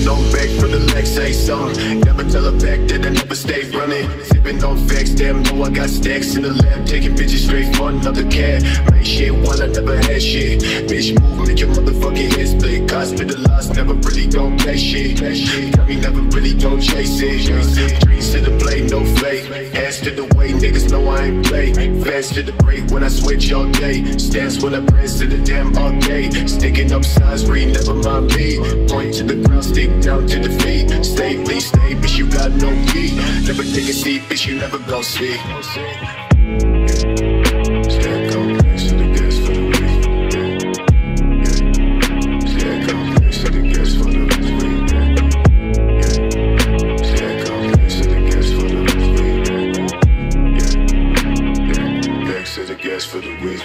on back for the legs, say something. Never tell her back that I never stay running. Sipping on facts, damn, know I got stacks in the lab. Taking bitches straight for another cat. Make shit while I never had shit. Bitch, move, make your motherfucking head split. Hospitalized, never really don't play shit. Got me never really don't chase it. Dreams to the plate, no fake. Ass to the way, niggas know I ain't play. Fast to the break when I switch all day. Stance when I press to the damn all day. Sticking up signs, read, never mind me. Point to the ground, stick down to the feet. Stay, please stay, bitch, you got no key. Never take a seat, bitch, you never gon' see. Stack on place to the gas for the week. Stack on place to the gas for the week. Stack on place to the gas for the week. Back to the gas for the week.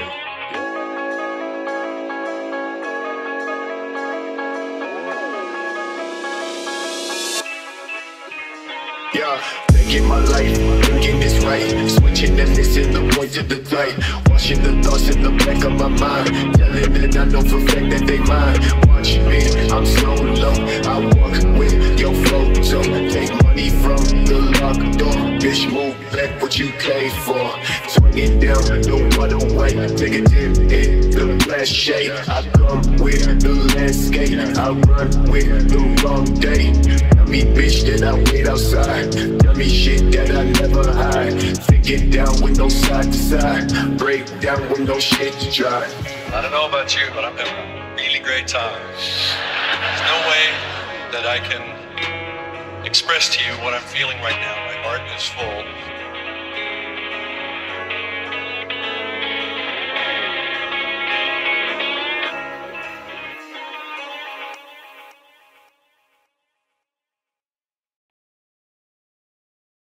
Yeah, thinking my life, thinking it's right. Switching and missing the point to the light. Washing the thoughts in the back of my mind. Telling that I know for a fact that they mine. Watch me, I'm so low. I walk with your photo. Take money from the locked door. Bitch, move back what you came for. Swing it down, no other way. Negative in the flash shade. I come with the landscape. I run with the wrong day. Tell me bitch that I wait outside. Tell me shit that I never hide. Take it down with no side to side. Break down with no shit to try. I don't know about you, but I'm having a really great time. There's no way that I can express to you what I'm feeling right now. My heart is full.